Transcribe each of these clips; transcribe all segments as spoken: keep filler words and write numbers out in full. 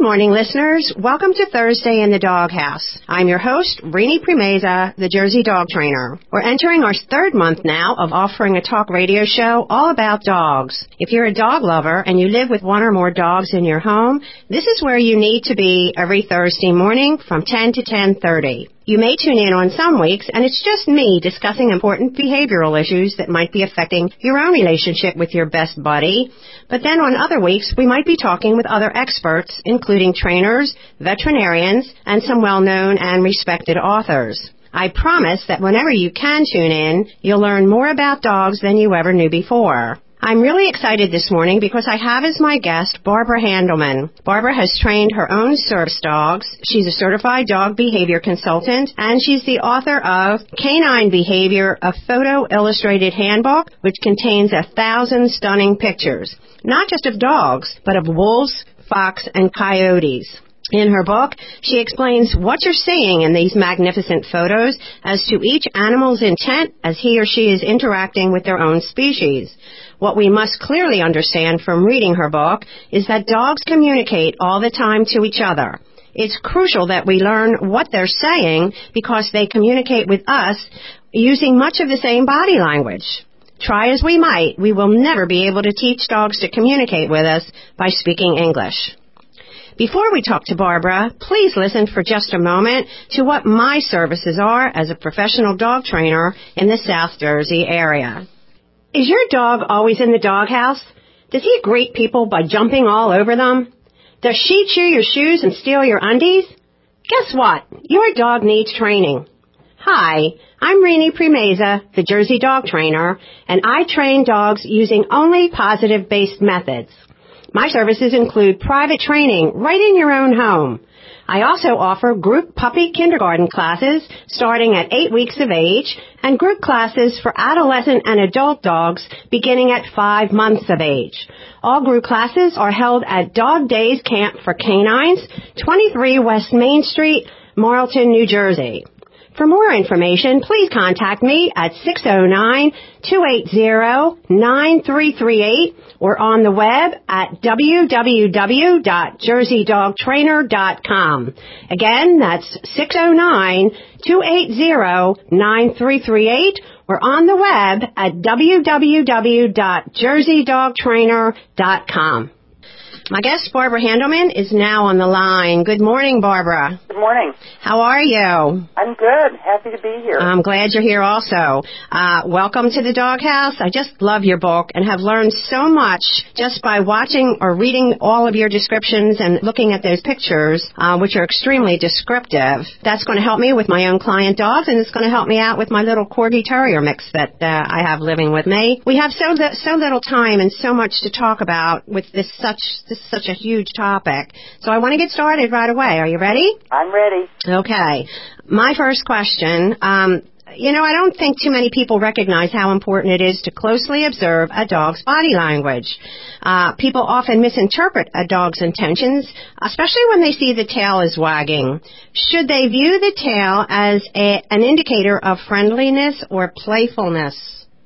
morning, listeners. Welcome to Thursday in the Doghouse. I'm your host, Rini Primeza, the Jersey Dog Trainer. We're entering our third month now of offering a talk radio show all about dogs. If you're a dog lover and you live with one or more dogs in your home, this is where you need to be every Thursday morning from ten to ten thirty. You may tune in on some weeks, and it's just me discussing important behavioral issues that might be affecting your own relationship with your best buddy. But then on other weeks, we might be talking with other experts, including trainers, veterinarians, and some well-known and respected authors. I promise that whenever you can tune in, you'll learn more about dogs than you ever knew before. I'm really excited this morning because I have as my guest Barbara Handelman. Barbara has trained her own service dogs. She's a certified dog behavior consultant, and she's the author of Canine Behavior, a photo illustrated handbook, which contains a thousand stunning pictures, not just of dogs, but of wolves, fox, and coyotes. In her book, she explains what you're seeing in these magnificent photos as to each animal's intent as he or she is interacting with their own species. What we must clearly understand from reading her book is that dogs communicate all the time to each other. It's crucial that we learn what they're saying because they communicate with us using much of the same body language. Try as we might, we will never be able to teach dogs to communicate with us by speaking English. Before we talk to Barbara, please listen for just a moment to what my services are as a professional dog trainer in the South Jersey area. Is your dog always in the doghouse? Does he greet people by jumping all over them? Does she chew your shoes and steal your undies? Guess what? Your dog needs training. Hi, I'm Rini Primeza, the Jersey Dog Trainer, and I train dogs using only positive-based methods. My services include private training right in your own home. I also offer group puppy kindergarten classes starting at eight weeks of age and group classes for adolescent and adult dogs beginning at five months of age. All group classes are held at Dog Days Camp for Canines, twenty-three West Main Street, Marlton, New Jersey. For more information, please contact me at six oh nine, two eight zero, nine three three eight or on the web at w w w dot jersey dog trainer dot com. Again, that's six oh nine, two eight zero, nine three three eight or on the web at w w w dot jersey dog trainer dot com. My guest, Barbara Handelman, is now on the line. Good morning, Barbara. Good morning. How are you? I'm good. Happy to be here. I'm glad you're here also. Uh, welcome to the Doghouse. I just love your book and have learned so much just by watching or reading all of your descriptions and looking at those pictures, uh, which are extremely descriptive. That's going to help me with my own client dogs, and it's going to help me out with my little Corgi Terrier mix that uh, I have living with me. We have so li- so little time and so much to talk about with this such this is such a huge topic. So I want to get started right away. Are you ready? I'm ready. Okay. My first question, um, you know, I don't think too many people recognize how important it is to closely observe a dog's body language. Uh, people often misinterpret a dog's intentions, especially when they see the tail is wagging. Should they view the tail as a, an indicator of friendliness or playfulness?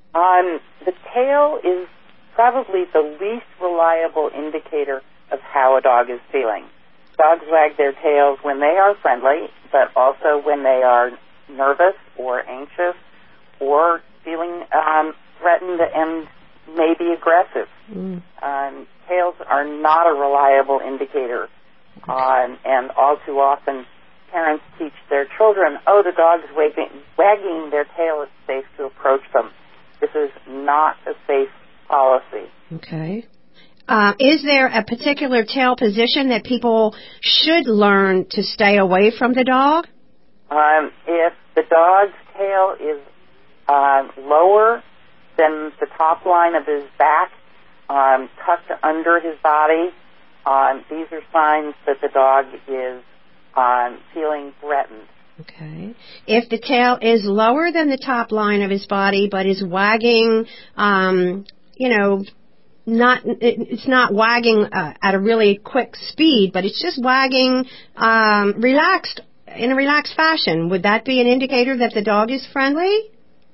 Um, the tail is probably the least reliable indicator of how a dog is feeling. Dogs wag their tails when they are friendly, but also when they are nervous or anxious or feeling um, threatened and maybe aggressive. Mm. Um, tails are not a reliable indicator. Um, and all too often, parents teach their children, oh, the dog's wagging, wagging their tail, it's safe to approach them. This is not a safe policy. Okay. Uh, is there a particular tail position that people should learn to stay away from the dog? Um, if the dog's tail is uh, lower than the top line of his back, um, tucked under his body, um, these are signs that the dog is um, feeling threatened. Okay. If the tail is lower than the top line of his body but is wagging, um, you know, not it's not wagging uh, at a really quick speed, but it's just wagging um, relaxed in a relaxed fashion, would that be an indicator that the dog is friendly?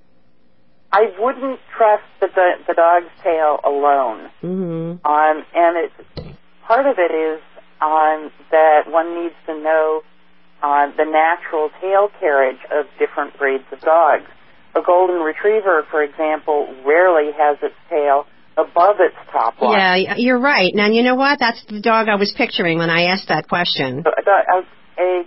I wouldn't trust the the, the dog's tail alone. Mm-hmm. Um, and it part of it is um, that one needs to know uh, the natural tail carriage of different breeds of dogs. A golden retriever, for example, rarely has its tail above its top line. Yeah, you're right. Now, you know what? That's the dog I was picturing when I asked that question. So a, a,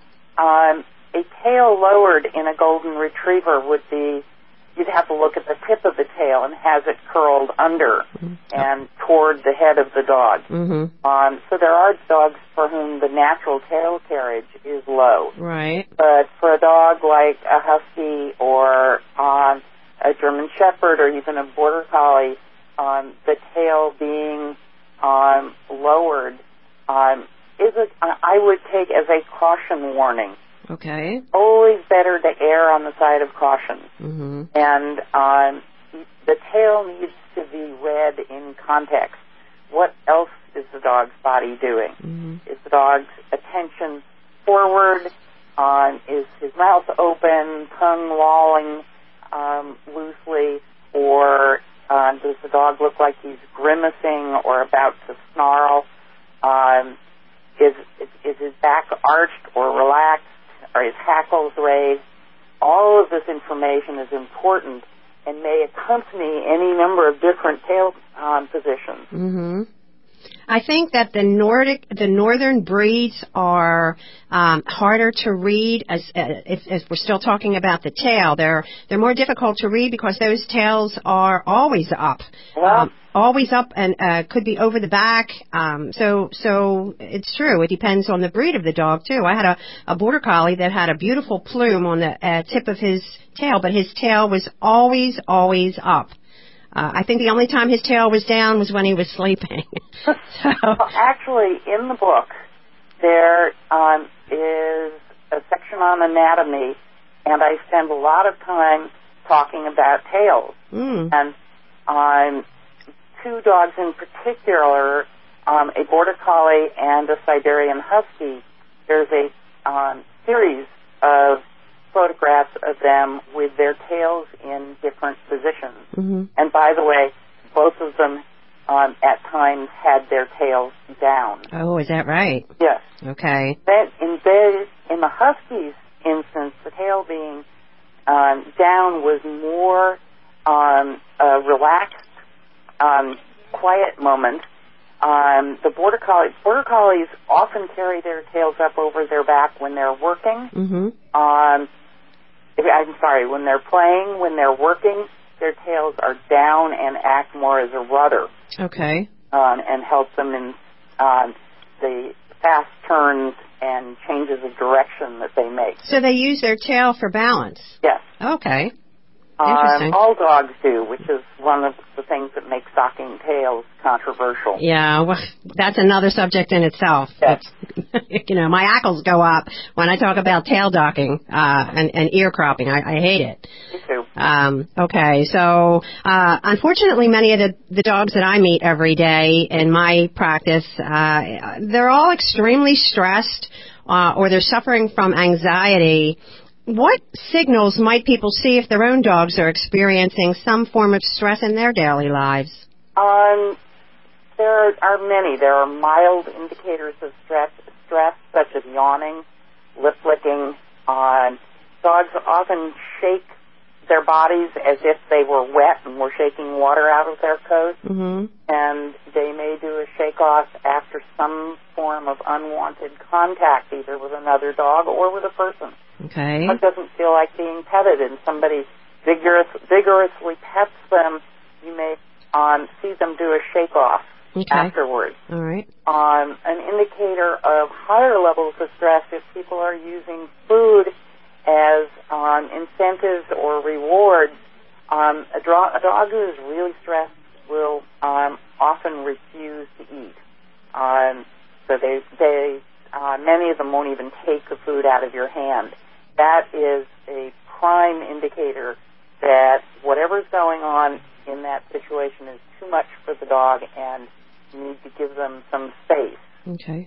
um, a tail lowered in a golden retriever would be, you'd have to look at the tip of the tail and has it curled under mm-hmm. and toward the head of the dog. Mm-hmm. Um, so there are dogs for whom the natural tail carriage is low. Right. But for a dog like a husky or um, a German shepherd or even a border collie, um, the tail being um, lowered um, is a, I would take as a caution warning. Okay. Always better to err on the side of caution. Mm-hmm. And um, the tail needs to be read in context. What else is the dog's body doing? Mm-hmm. Is the dog's attention forward? Um, is his mouth open, tongue lolling um, loosely? Or uh, does the dog look like he's grimacing or about to snarl? Um, is, is, is his back arched or relaxed? Are his hackles raised? All of this information is important and may accompany any number of different tail um, positions. Mm-hmm. I think that the Nordic, the northern breeds are um, harder to read. As, uh, if, if we're still talking about the tail, they're they're more difficult to read because those tails are always up, well, um, always up, and uh, could be over the back. Um, so so it's true. It depends on the breed of the dog too. I had a, a border collie that had a beautiful plume on the uh, tip of his tail, but his tail was always always up. Uh, I think the only time his tail was down was when he was sleeping. so. Well, actually, in the book, there um, is a section on anatomy, and I spend a lot of time talking about tails. Mm. And um, two dogs in particular, um, a Border Collie and a Siberian Husky, there's a um, series of photographs of them with their tails in different positions. Mm-hmm. And by the way, both of them um, at times had their tails down. Oh, is that right? Yes. Okay. Then in the, in the Husky's instance, the tail being um, down was more um, a relaxed, um, quiet moment. Um, the Border Collies, Border Collies often carry their tails up over their back when they're working. Mm-hmm. Um, I'm sorry, when they're playing, when they're working, their tails are down and act more as a rudder. Okay. Um, and help them in um, the fast turns and changes of direction that they make. So they use their tail for balance? Yes. Okay. Um, all dogs do, which is one of the things that makes stocking tails controversial. Yeah, well, that's another subject in itself. Yes. You know, my hackles go up when I talk about tail docking uh, and, and ear cropping. I, I hate it. Me too. Um, okay, so uh, unfortunately, many of the, the dogs that I meet every day in my practice, uh, they're all extremely stressed uh, or they're suffering from anxiety. What signals might people see if their own dogs are experiencing some form of stress in their daily lives? Um, there are many. There are mild indicators of stress, stress such as yawning, lip licking. Uh, dogs often shake their bodies as if they were wet and were shaking water out of their coat. Mm-hmm. And they may do a shake-off after some form of unwanted contact, either with another dog or with a person. Okay. Dog doesn't feel like being petted, and somebody vigorous, vigorously pets them, you may um, see them do a shake-off okay. afterwards. All right. Um, an indicator of higher levels of stress if people are using food as um, incentives or rewards. Um, a, dro- a dog who is really stressed will um, often refuse to eat. Um, so they, they uh, many of them won't even take the food out of your hand. That is a prime indicator that whatever's going on in that situation is too much for the dog, and you need to give them some space. Okay.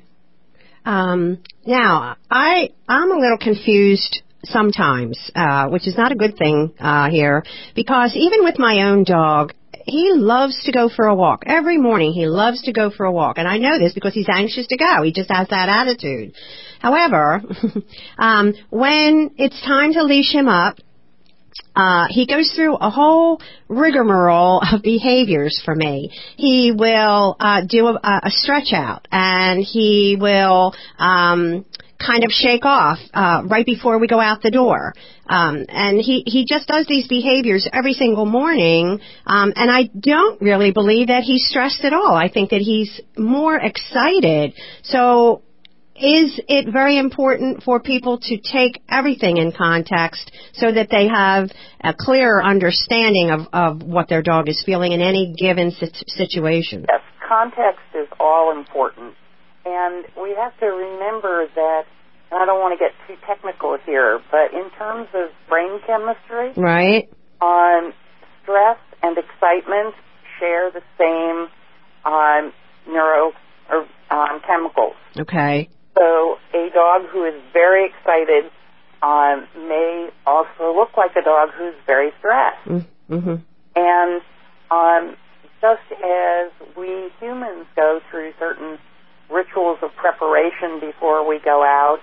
Um, now, I I'm a little confused sometimes, uh, which is not a good thing uh, here, because even with my own dog, he loves to go for a walk. Every morning he loves to go for a walk. And I know this because he's anxious to go. He just has that attitude. However, um, when it's time to leash him up, Uh, he goes through a whole rigmarole of behaviors for me. He will uh, do a, a stretch out, and he will um, kind of shake off uh, right before we go out the door. Um, and he, he just does these behaviors every single morning, um, and I don't really believe that he's stressed at all. I think that he's more excited. So is it very important for people to take everything in context so that they have a clearer understanding of, of what their dog is feeling in any given situation? Yes, context is all important. And we have to remember that, and I don't want to get too technical here, but in terms of brain chemistry, right, um, stress and excitement share the same um, neuro or um, chemicals. Okay. So a dog who is very excited um, may also look like a dog who's very stressed. Mm-hmm. And um, just as we humans go through certain rituals of preparation before we go out,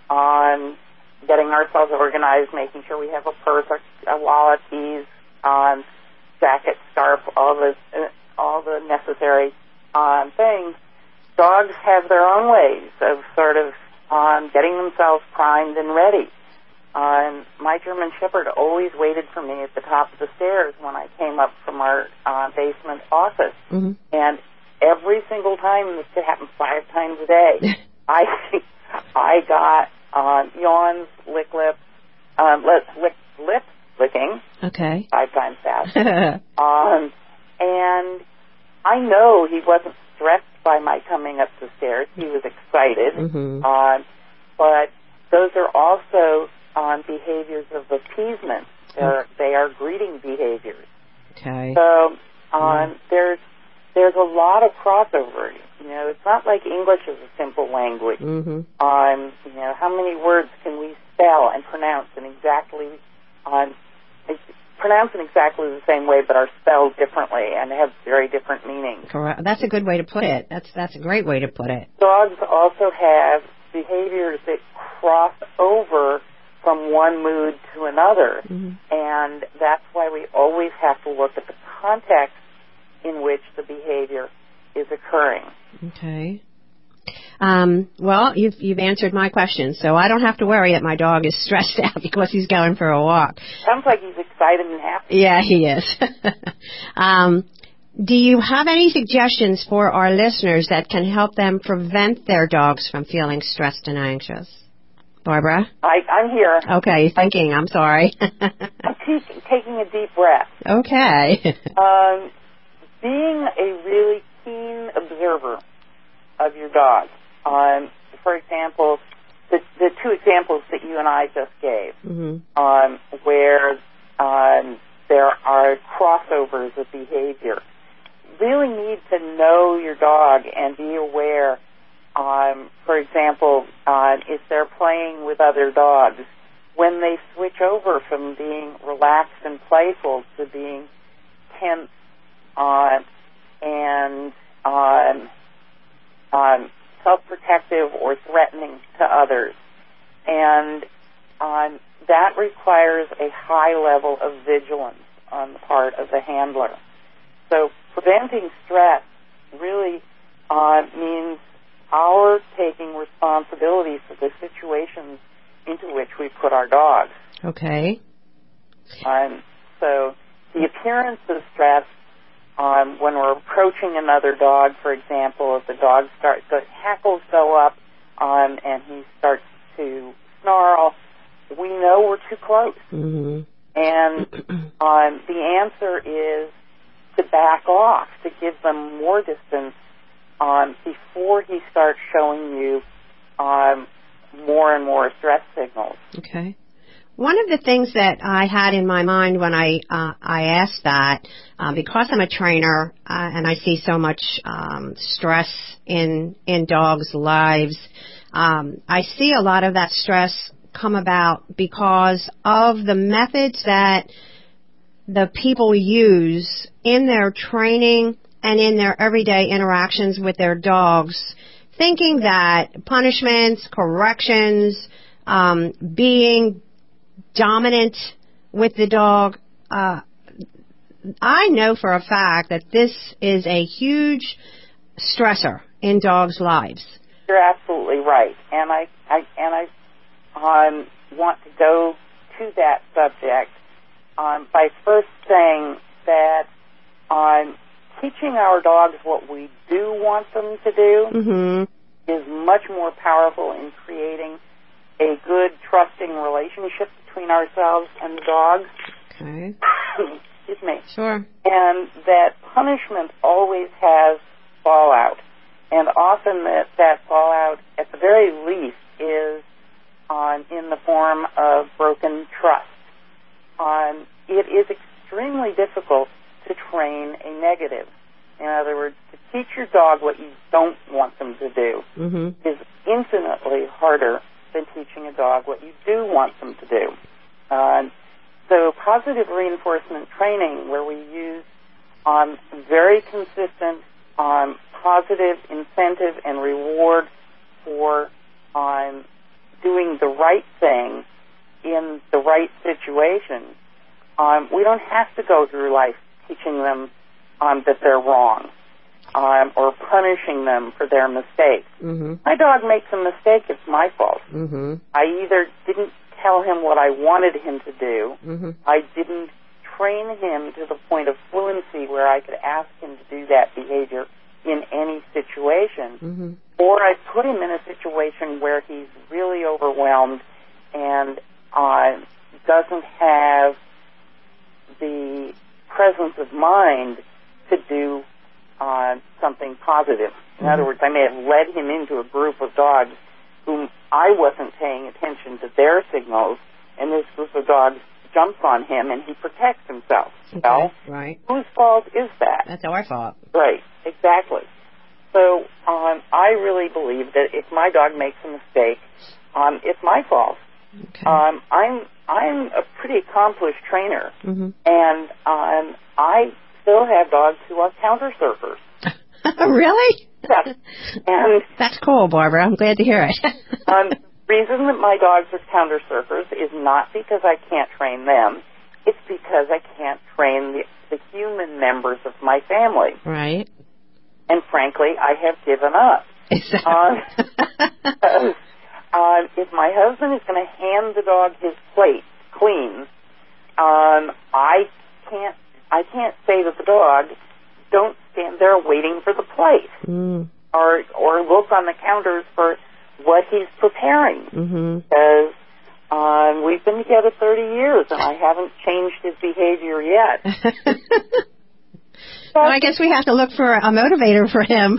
on getting ourselves organized, making sure we have a purse, a wallet, keys, um, jacket, scarf, all the uh, all the necessary um, things. Dogs have their own ways of sort of um, getting themselves primed and ready. Um, my German Shepherd always waited for me at the top of the stairs when I came up from our uh, basement office. Mm-hmm. And every single time, this could happen five times a day, I I got uh, yawns, lick lips, um, lip, lick, lip licking. Okay. Five times fast. um, and I know he wasn't stressed by my coming up the stairs. He was excited. Mm-hmm. Um, but those are also um, behaviors of appeasement. They're, mm-hmm. They are greeting behaviors. Okay. So um, yeah. there's there's a lot of crossover. You know, it's not like English is a simple language. Mm-hmm. Um, you know, how many words can we spell and pronounce in exactly um, pronounced in exactly the same way, but are spelled differently and have very different meanings. Correct. That's a good way to put it. That's that's a great way to put it. Dogs also have behaviors that cross over from one mood to another, mm-hmm. and that's why we always have to look at the context in which the behavior is occurring. Okay. Um, well, you've, you've answered my question, so I don't have to worry that my dog is stressed out because he's going for a walk. Sounds like he's excited and happy. Yeah, he is. um, do you have any suggestions for our listeners that can help them prevent their dogs from feeling stressed and anxious? Barbara? I, I'm here. Okay, thinking. I'm sorry. I'm t- taking a deep breath. Okay. um, being a really keen observer of your dog. Um, for example, the, the two examples that you and I just gave, mm-hmm. um, where um, there are crossovers of behavior. Really need to know your dog and be aware. Um, for example, uh, if they're playing with other dogs, when they switch over from being relaxed and playful to being tense uh, and um, um, self-protective or threatening to others. And um, that requires a high level of vigilance on the part of the handler. So preventing stress really uh, means our taking responsibility for the situations into which we put our dogs. Okay. Um, so the appearance of stress Um, when we're approaching another dog, for example, if the dog starts, the hackles go up um, and he starts to snarl, we know we're too close. Mm-hmm. And um, the answer is to back off, to give them more distance um, before he starts showing you um, more and more stress signals. Okay. One of the things that I had in my mind when I uh, I asked that, uh, because I'm a trainer uh, and I see so much um, stress in in dogs' lives, um, I see a lot of that stress come about because of the methods that the people use in their training and in their everyday interactions with their dogs, thinking that punishments, corrections, um, being dominant with the dog, uh, I know for a fact that this is a huge stressor in dogs' lives. You're absolutely right, and I, I and I um, want to go to that subject um, by first saying that um, teaching our dogs what we do want them to do mm-hmm. is much more powerful in creating a good, trusting relationship between ourselves and the dog. Okay. Excuse me. Sure. And that punishment always has fallout. And often that, that fallout, at the very least, is on, in the form of broken trust. Um, it is extremely difficult to train a negative. In other words, to teach your dog what you don't want them to do mm-hmm. is infinitely harder than teaching a dog what you do want them to do. Uh, so positive reinforcement training, where we use um, very consistent um, positive incentive and reward for um, doing the right thing in the right situation, um, we don't have to go through life teaching them um, that they're wrong um, or punishing them for their mistakes. Mm-hmm. My dog makes a mistake, it's my fault. Mm-hmm. I either didn't tell him what I wanted him to do, mm-hmm. I didn't train him to the point of fluency where I could ask him to do that behavior in any situation, mm-hmm. or I put him in a situation where he's really overwhelmed and uh, doesn't have the presence of mind to do uh, something positive. In mm-hmm. other words, I may have led him into a group of dogs whom I wasn't paying attention to their signals, and this group of dogs jumps on him and he protects himself. Okay, well, right. Whose fault is that? That's our fault. Right, exactly. So um, I really believe that if my dog makes a mistake, um, it's my fault. Okay. Um, I'm I'm a pretty accomplished trainer, mm-hmm. and um, I still have dogs who are counter surfers. Really? Yes. And that's cool, Barbara. I'm glad to hear it. um, the reason that my dogs are counter surfers is not because I can't train them. It's because I can't train the, the human members of my family. Right. And frankly, I have given up. Exactly. Um, uh, if my husband is going to hand the dog his plate clean, um, I can't. I can't say to the dog, "Don't stand there waiting for the plate," mm. or or look on the counters for what he's preparing, mm-hmm. because um, we've been together thirty years and I haven't changed his behavior yet. Well, I guess we have to look for a motivator for him.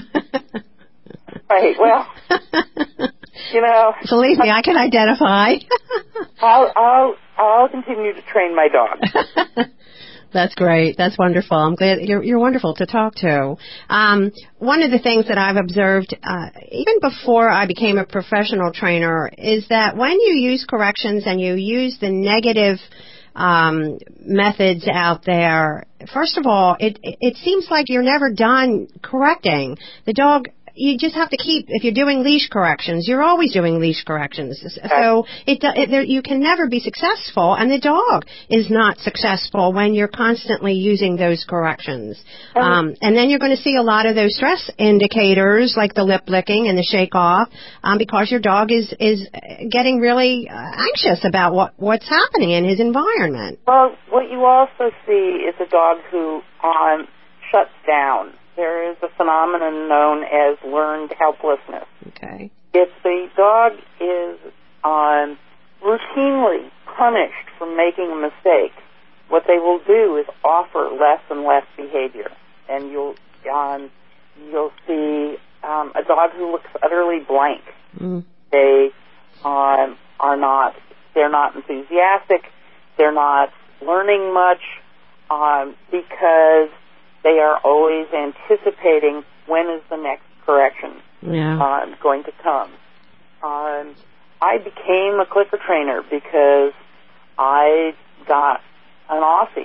Right, well, you know. Believe me, I can identify. I'll, I'll, I'll continue to train my dog. That's great. That's wonderful. I'm glad you're, you're wonderful to talk to. Um, one of the things that I've observed, uh, even before I became a professional trainer, is that when you use corrections and you use the negative um, methods out there, first of all, it it seems like you're never done correcting the dog. You just have to keep, if you're doing leash corrections, you're always doing leash corrections. So it, it there, you can never be successful, and the dog is not successful when you're constantly using those corrections. Um, and then you're going to see a lot of those stress indicators, like the lip licking and the shake off, um, because your dog is is getting really uh, anxious about what what's happening in his environment. Well, what you also see is a dog who um, shuts down. There is a phenomenon known as learned helplessness. Okay. If the dog is um, routinely punished for making a mistake, what they will do is offer less and less behavior, and you'll um, you'll see um, a dog who looks utterly blank. Mm. They um, are not they're not enthusiastic. They're not learning much um, because they are always anticipating when is the next correction yeah. uh, going to come. Um, I became a clicker trainer because I got an Aussie,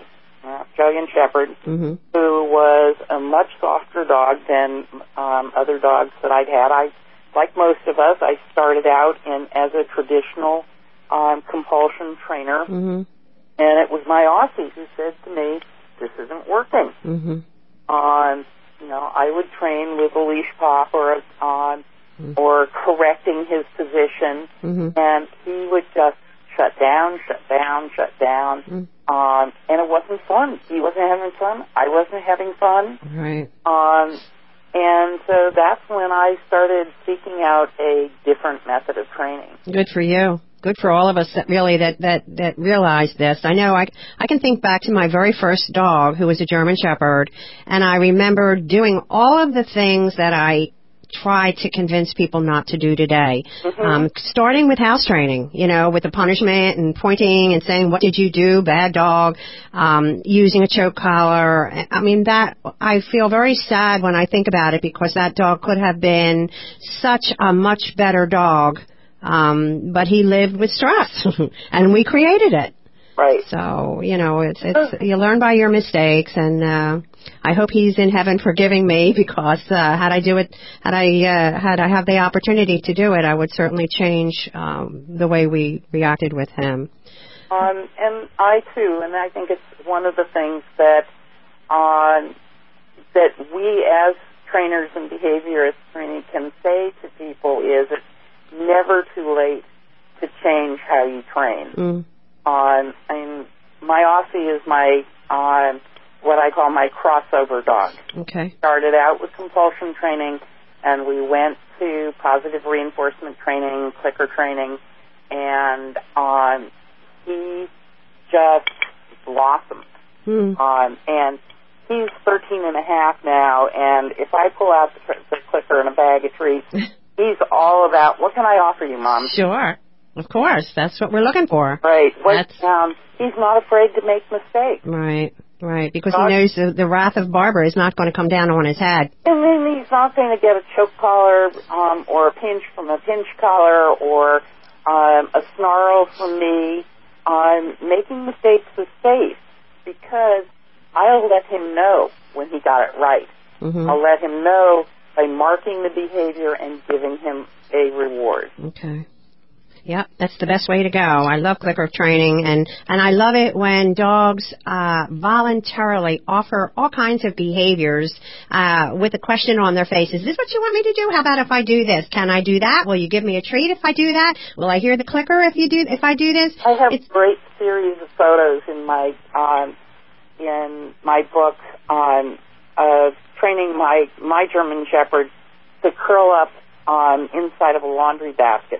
uh, Australian Shepherd, mm-hmm. who was a much softer dog than um, other dogs that I'd had. I, like most of us, I started out in as a traditional um, compulsion trainer, mm-hmm. and it was my Aussie who said to me, "This isn't working." Mm-hmm. On, you know, I would train with a leash pop or a, on, mm-hmm. or correcting his position, mm-hmm. and he would just shut down, shut down, shut down. Mm-hmm. Um, and it wasn't fun. He wasn't having fun. I wasn't having fun. Right. Um, and so that's when I started seeking out a different method of training. Good for you. Good for all of us that really that, that, that realized this. I know I, I can think back to my very first dog, who was a German Shepherd, and I remember doing all of the things that I try to convince people not to do today. Mm-hmm. Um, starting with house training, you know, with the punishment and pointing and saying, "What did you do, bad dog?" Um, using a choke collar. I mean, that, I feel very sad when I think about it, because that dog could have been such a much better dog, um, but he lived with stress, and we created it. Right. So, you know, it's, it's, you learn by your mistakes, and, uh, I hope he's in heaven forgiving me, because, uh, had I do it, had I, uh, had I have the opportunity to do it, I would certainly change, um, the way we reacted with him. Um, and I too, and I think it's one of the things that, um, that we as trainers and behaviorists training can say to people is it's never too late to change how you train. Mm. Um, and my Aussie is my, um, what I call my crossover dog. Okay. Started out with compulsion training, and we went to positive reinforcement training, clicker training, and um, he just blossomed. Mm. Um, and he's thirteen and a half now, and if I pull out the, the clicker and a bag of treats, he's all about, "What can I offer you, Mom?" Sure. Of course. That's what we're looking for. Right. What, um, he's not afraid to make mistakes. Right. Right. Because not, he knows the, the wrath of Barbara is not going to come down on his head. And then he's not going to get a choke collar um, or a pinch from a pinch collar or um, a snarl from me. Um, making mistakes is safe, because I'll let him know when he got it right. Mm-hmm. I'll let him know by marking the behavior and giving him a reward. Okay. Yep, that's the best way to go. I love clicker training, and, and I love it when dogs uh, voluntarily offer all kinds of behaviors uh, with a question on their face. Is this what you want me to do? How about if I do this? Can I do that? Will you give me a treat if I do that? Will I hear the clicker if you do if I do this? I have it's, a great series of photos in my um, in my book on of training my my German Shepherd to curl up um, inside of a laundry basket.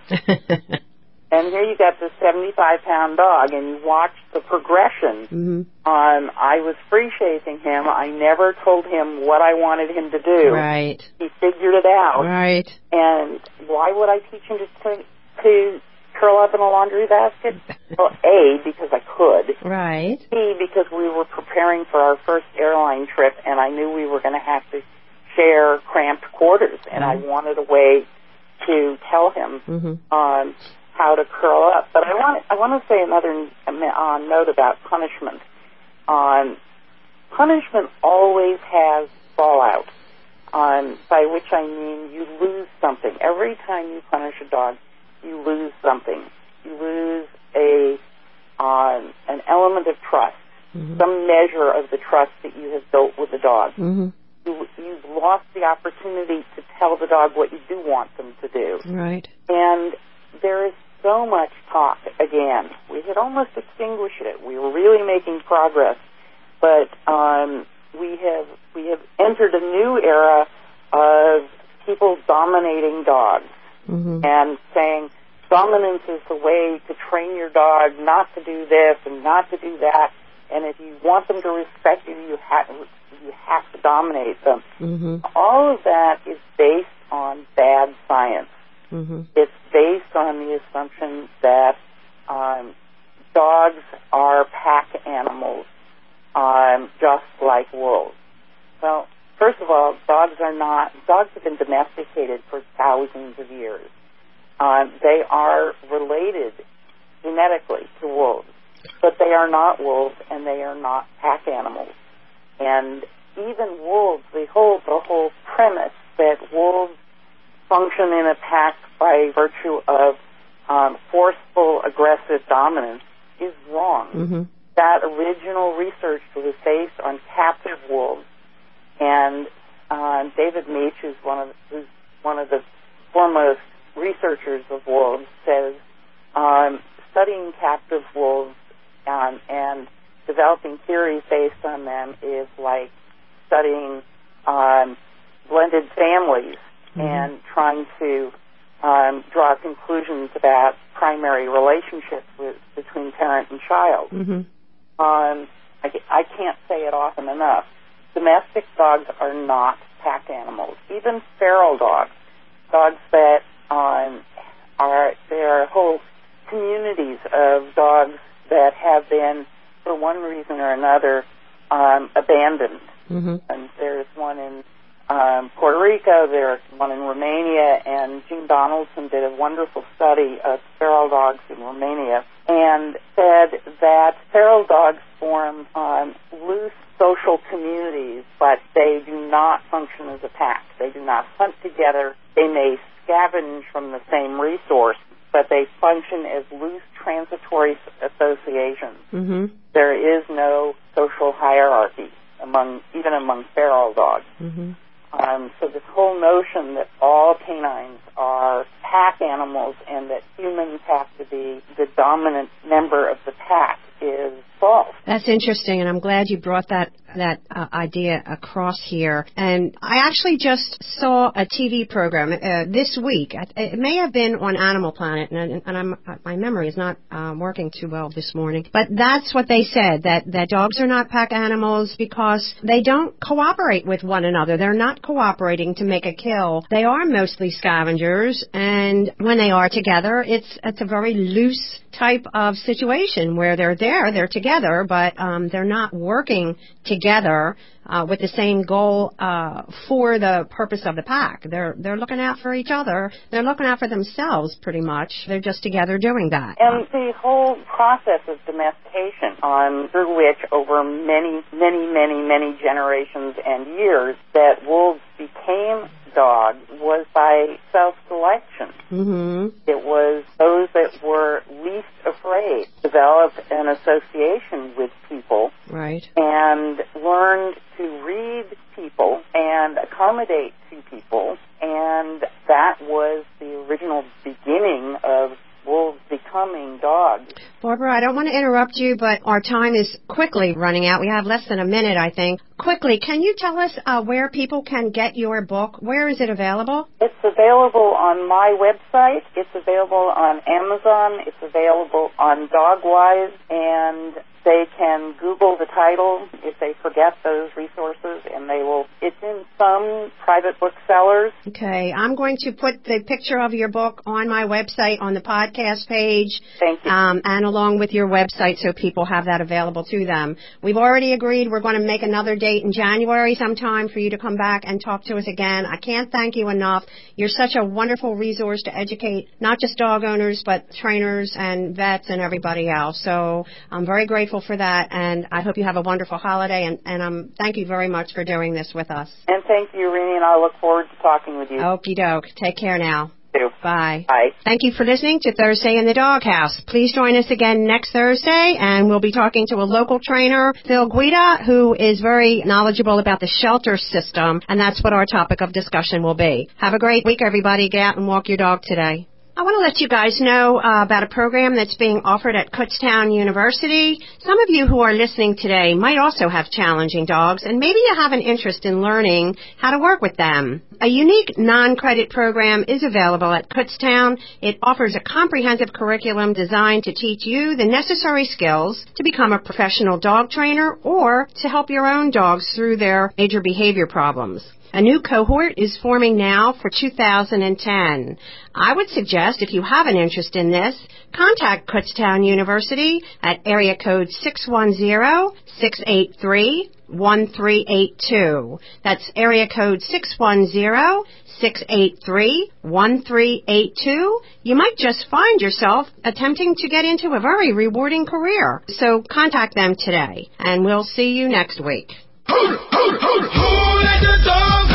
And here you got this seventy-five pound dog, and you watch the progression. Mm-hmm. Um, I was free shaping him. I never told him what I wanted him to do. Right. He figured it out. Right. And why would I teach him to to curl up in a laundry basket? Well, A, because I could. Right. B, because we were preparing for our first airline trip, and I knew we were going to have to share cramped quarters, and mm-hmm. I wanted a way to tell him. Mm-hmm. Um, how to curl up. But I want I want to say another uh, note about punishment. Um, punishment always has fallout, um, by which I mean you lose something. Every time you punish a dog, you lose something. You lose a um, an element of trust, mm-hmm. some measure of the trust that you have built with the dog. Mm-hmm. You, you've lost the opportunity to tell the dog what you do want them to do. Right. And there is so much talk again. We had almost extinguished it. We were really making progress, but um, we have we have entered a new era of people dominating dogs mm-hmm. and saying dominance is the way to train your dog not to do this and not to do that. And if you want them to respect you, you have you have to dominate them. Mm-hmm. All of that is based on bad science. Mm-hmm. It's based on the assumption that um, dogs are pack animals, um, just like wolves. Well, first of all, dogs are not. Dogs have been domesticated for thousands of years. Um, they are related genetically to wolves. but they are not wolves and they are not pack animals. And even wolves, the whole, the whole premise that wolves function in a pack by virtue of um, forceful, aggressive dominance is wrong. Mm-hmm. That original research was based on captive wolves, and uh, David Meach, who's one of who's one of the foremost researchers of wolves, says um, studying captive wolves um, and developing theories based on them is like studying um, blended families mm-hmm. and trying to um, draw conclusions about primary relationships with, between parent and child. Mm-hmm. Um, I, I can't say it often enough. Domestic dogs are not pack animals. Even feral dogs, dogs that um, are, there are whole communities of dogs that have been, for one reason or another, um, abandoned. Mm-hmm. And there's one in um, Puerto Rico, there's one in Romania, and Jim Donaldson did a wonderful study of feral dogs in Romania and said that feral dogs form um, loose social communities, but they do not function as a pack. They do not hunt together. They may scavenge from the same resource, but they function as loose transitory associations. Mm-hmm. There is no social hierarchy among, even among feral dogs. Mm-hmm. Um, so this whole notion that all canines are pack animals and that humans have to be the dominant member of the pack is false. That's interesting, and I'm glad you brought that that uh, idea across here. And I actually just saw a T V program uh, this week. It may have been on Animal Planet, and, and I'm, my memory is not um, working too well this morning. But that's what they said, that, that dogs are not pack animals because they don't cooperate with one another. They're not cooperating to make a kill. They are mostly scavengers, and when they are together, it's it's a very loose type of situation where they're there, they're together, but um, they're not working together uh, with the same goal uh, for the purpose of the pack. They're they're looking out for each other. They're looking out for themselves, pretty much. They're just together doing that. And the whole process of domestication, um, through which over many, many, many, many generations and years that wolves became dogs, was by self-selection. Mm-hmm. It was those that were least afraid developed an association with people, right, and learned to read people and accommodate to people, and that was the original beginning of wolves becoming dogs. Barbara, I don't want to interrupt you, but our time is quickly running out. We have less than a minute, I think. Quickly, can you tell us uh, where people can get your book? Where is it available? It's available on my website. It's available on Amazon. It's available on Dogwise, and they can Google the title if they forget those resources, and they will. It's in some private booksellers. Okay, I'm going to put the picture of your book on my website on the podcast page. Thank you. Um, and along with your website so people have that available to them. We've already agreed we're going to make another date in January sometime for you to come back and talk to us again. I can't thank you enough. You're such a wonderful resource to educate not just dog owners but trainers and vets and everybody else. So I'm very grateful for that, and I hope you have a wonderful holiday, and, and um, thank you very much for doing this with us. And thank you, Rini, and I look forward to talking with you. Okie doke. Take care now. Bye. Bye. Thank you for listening to Thursday in the Doghouse. Please join us again next Thursday, and we'll be talking to a local trainer, Phil Guida, who is very knowledgeable about the shelter system, and that's what our topic of discussion will be. Have a great week, everybody. Get out and walk your dog today. I want to let you guys know uh, about a program that's being offered at Kutztown University. Some of you who are listening today might also have challenging dogs, and maybe you have an interest in learning how to work with them. A unique non-credit program is available at Kutztown. It offers a comprehensive curriculum designed to teach you the necessary skills to become a professional dog trainer or to help your own dogs through their major behavior problems. A new cohort is forming now for two thousand ten. I would suggest suggest if you have an interest in this, contact Kutztown University at area code six one zero, six eight three, one three eight two. That's area code six one zero, six eight three, one three eight two. You might just find yourself attempting to get into a very rewarding career. So contact them today, and we'll see you next week. Who let the dogs